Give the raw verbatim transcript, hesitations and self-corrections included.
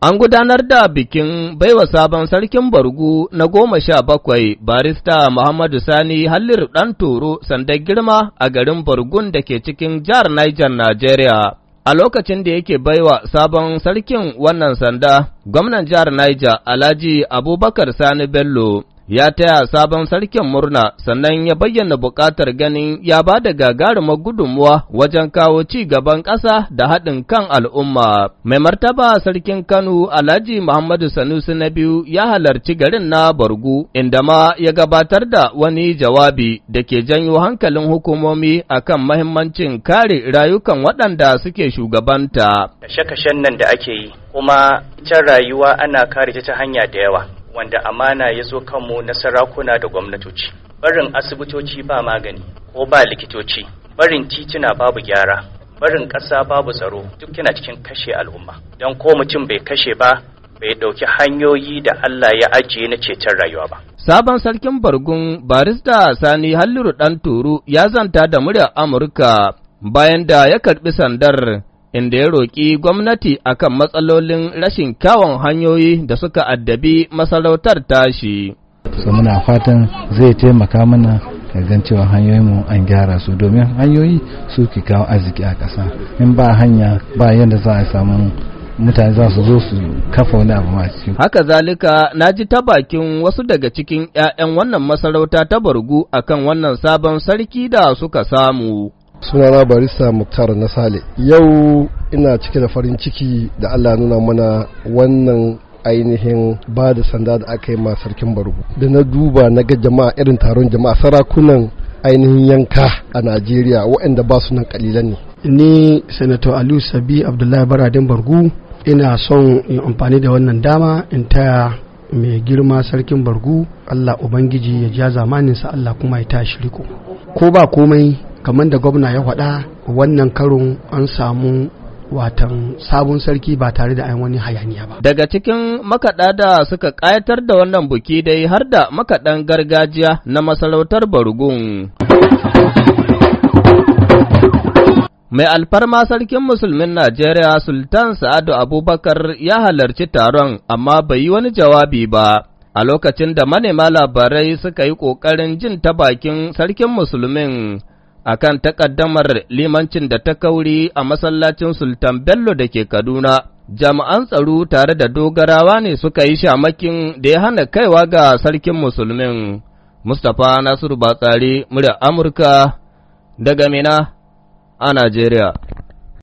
An gudanar da bikin baiwa sabon sarkin Bargu na goma sha bakwai barista Muhammadu Sani Halliru ɗan Toro sandar girma a garin Bargun da ke cikin jihar Niger, Najeriya. A lokacin da yake baiwa sabon sarkin wannan sanda, gwamnan jihar Niger Alhaji Abubakar Sani Bello ya taya sabon sarkin murna sannan ya bayyana buƙatar ganin ya ba da gagarumar gudunmuwa wajen kawo ci gaban ƙasa da haɗin kan al'umma. Mai martaba sarkin Kano Alhaji Muhammadu Sanusi na biyu ya halarci garin na Bargu, inda ma ya gabatar da wani jawabi da ke janyo hankalin hukumomi akan mahimmancin kare rayukan waɗanda suke shugabanta. Kashe-kashen nan da ake yi, kuma ita rayuwa ana kare ta ta hanya da yawa. Wanda amana ya zo kanmu na sarakuna da gwamnatoci, barin asibitoci ba magani ko ba likitoci, barin tituna babu gyara, barin ƙasa babu tsaro, duk yana cikin kashe al'umma. Don ko mutum bai kashe ba, bai ɗauki hanyoyi da Allah ya ajiye na ceton rayuwa ba. Sabon sarkin Bargun barista Sani Halliru ɗan Toro ya zanta da muryar Amurka bayan da ya karɓi sandar, inda ya roƙi gwamnati akan matsalolin rashin kyawun hanyoyi da suka addabi masarautar tashi. So muna fatan zai taimaka mana gan cewa hanyoyinmu an gyara su, domin hanyoyi su ke kawo arziki a ƙasa. In ba hanya ba yadda za a samu mutane za su zo su kafa wani abu ma cikin. Haka zalika na ji ta bakin wasu daga cikin 'ya'yan wannan masarauta ta Bargu akan wannan sabon sarki da suka samu. Sunana barista Muktar na Sale. Yau ina cike da farin ciki da Allah nuna mana wannan ainihin ba da sanda da aka yi ma sarkin Bargu. Da na duba na ga jama'a, irin taron jama'a, sarakunan ainihin yanka a Najeriya waɗanda ba su nan kalilan ne. Ni Senator Aliyu Sabi Abdullahi Baradin Bargu, ina son in amfani da wannan dama in taya mai girma sarkin Bargu. Allah Ubangiji ya ja zamaninsa, Allah kuma ya tashi riko. Ko ba komai, kamar da gwamna ya faɗa, wannan karon an samu watan sabon sarki ba tare da an wani hayaniya ba. Daga cikin makaɗa da suka ƙayatar da wannan buki dai har da makaɗan gargajiya na masarautar Bargun. Mai alfarma sarkin musulmin Najeriya Sultan Sa'adu Abubakar ya halarci taron amma bai yi wani jawabi ba. A lokacin da manema labarai suka yi ƙoƙarin jin ta bakin sarkin musulmin akan takaddamar limancin da ta kauri a masallacin Sultan Bello da ke Kaduna, jami'an tsaro tare da dogarawa ne suka yi shamakin da ya hana kaiwa ga sarkin musulmin. Mustapha Nasiru Batsari, muryar Amurka daga Mina a Najeriya.